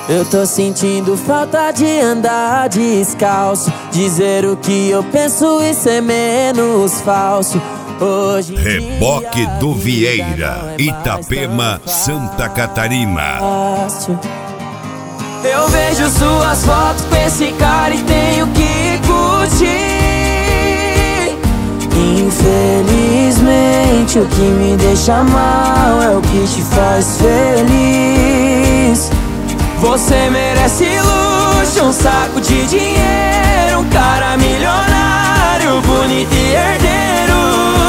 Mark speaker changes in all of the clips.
Speaker 1: Eu tô sentindo falta de andar descalço, dizer o que eu penso e ser menos falso. Hoje
Speaker 2: Reboque do Vieira, Itapema, Santa Catarina.
Speaker 1: Eu vejo suas fotos com esse cara e tenho que curtir. Infelizmente o que me deixa mal é o que te faz feliz. Você merece luxo, um saco de dinheiro, um cara milionário, bonito e herdeiro.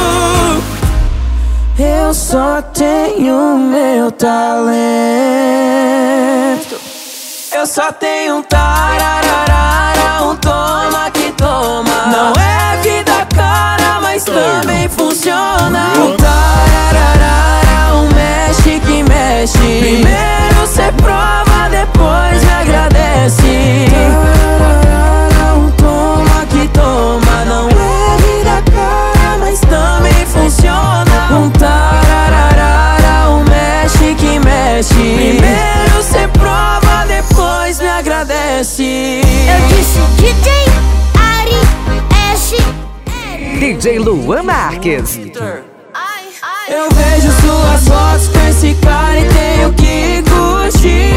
Speaker 1: Eu só tenho meu talento. Eu só tenho um tararara, um toma que toma. Não é vida cara, mas também funciona. Um tararara, um mexe que mexe. Primeiro cê prova, depois me agradece. Tararara, um toma que toma. Não é vida cara, mas também funciona. Um tararara, um mexe que mexe. Primeiro cê prova, depois me agradece.
Speaker 3: Eu disse DJ Ari S.
Speaker 4: DJ Luan Marques.
Speaker 1: Eu vejo suas fotos com esse cara e tenho que curtir.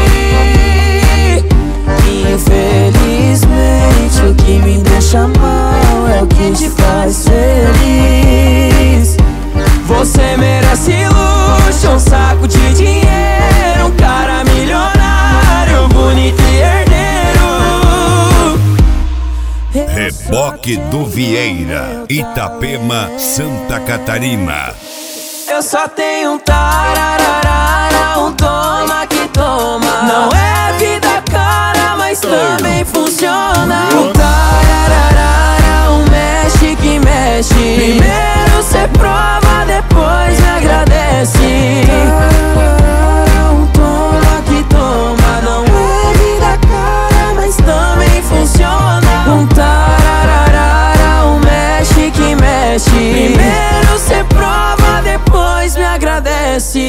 Speaker 1: Infelizmente o que me deixa mal é o que te faz feliz. Você merece luxo, um saco de dinheiro, um cara milionário, bonito e herdeiro.
Speaker 2: Reboque do Vieira, Itapema, Santa Catarina.
Speaker 1: Eu só tenho um tararara, um toma que toma. Não é vida cara, mas também funciona. Um tararara, um mexe que mexe. Primeiro cê prova, depois me agradece. Tararara, um toma que toma. Não é vida cara, mas também funciona. Um tararara, um mexe que mexe. Primeiro cê prova, depois me agradece.